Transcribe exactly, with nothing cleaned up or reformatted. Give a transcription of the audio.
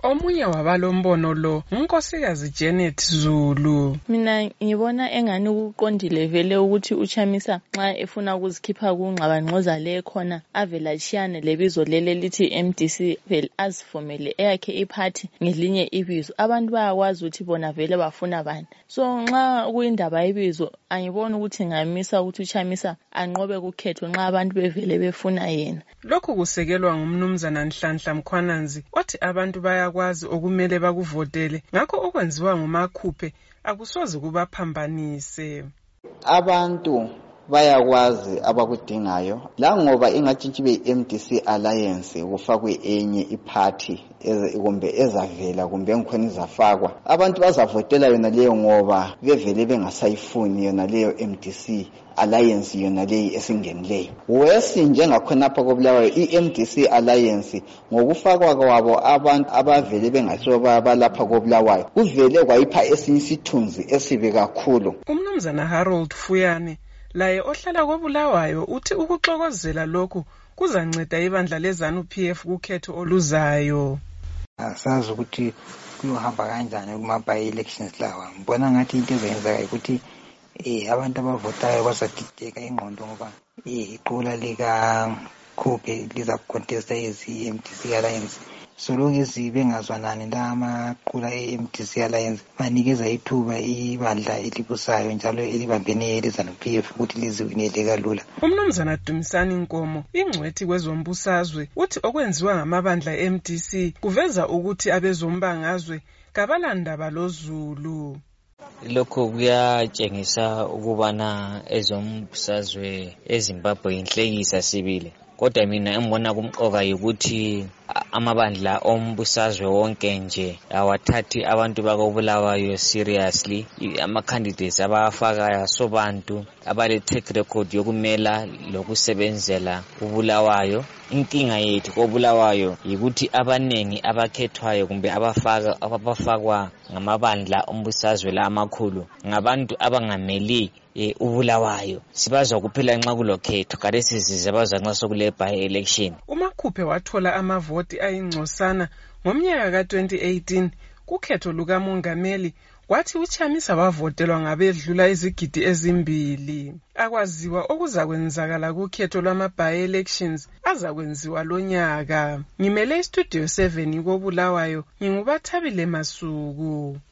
Omunye wabalombono lo unkosikazi Janet Zulu. Mina ngibona engani ukuqondile vele ukuthi uChamisa nxa efuna ukuzikhipha kungxabangxoza le khona avela chiyane lebizo lele lithi M D C vele azifomele eyakhe iphathi ngelinye ibizo. Abantu bayakwazi ukuthi bona vele bafuna bani. So nxa kuyindaba ibizo angibona ukuthi ngamisa ukuthi uChamisa anqobe kukhetho nxa abantu bevele befuna yena. Lokhu kusekelwa ngumnumzana Nhlanhla Mkhwananzi othi abantu bayakwazi okumele bakuvotele ngakho okwenziwa nguMakhuphe akusoze kubaphambanise. Abantu bayakwazi abakudingayo la ngoba ingatshintshi be M D C Alliance kufakwe enye iparty kumbe ezavela kumbe engikhona izafakwa abantu bazavotela yona leyo ngoba bevele bengasayifuni yona leyo M D C Alliance yona leyi esingenileyo. Wesi njengakhonapha koBulawayo i-M D C Alliance ngokufakwa kwabo abantu abavele bengasibo balapha koBulawayo kuvele kwayipha esinye isithunzi esibe kakhulu. Umnumzana Harold Fuyane laye ohlala koBulawayo uthi ukuxokozela lokhu kuzanceda ibandla leZANU P F kukhetho oluzayo. Asazi ukuthi kuyohamba kanjani kuma by elections lawa. Ngibona ngathi into ezenzeka ukuthi eh abantu abavotayo bazadideka ingqondo ngoba eh iqula lika Khuphe liza contesta ezi M D C Alliance. So long as bengazwanani namaqula e-M D C Alliance banikeza ithuba ibandla elibusayo njalo elibambene leZANU P F ukuthi liziwinele kalula. Umnumzana Dumisani Nkomo ingcwethi kwezombusazwe uthi okwenziwa ngamabandla e-M D C kuveza ukuthi abezombangazwe kabalandaba loZulu. Lokho kuyatshengisa ukubana ezombusazwe eZimbabwe inhlekisa sibile. Kodwa mina engibona kumqoka ukuthi amabandla ombusazwe wonke nje awathathi abantu bakoBulawayo seriously. Ama candidates abafaka sobantu abale track record yokumela lokusebenzela uBulawayo. Inkinga yethu koBulawayo ukuthi abanengi abakhethwayo kumbe abafaka abafakwa ngamabandla ombusazwe la amakhulu ngabantu abangameli e uBulawayo. Sibazwa kuphela nxa kulokhetho kade sizize bazwa nxa sokule by election. uMakhuphe wathola amavoti ayingcosana ngomnyaka ka twenty eighteen kukhetho lukamongameli kwathi uChamisa wavotelwa ngabedlula izigidi ezimbili. Akwaziwa okuzakwenzakala kukhetho lwama by elections azakwenziwa lonyaka. Ngimele istudio seven koBulawayo ngingubathabile Masuku.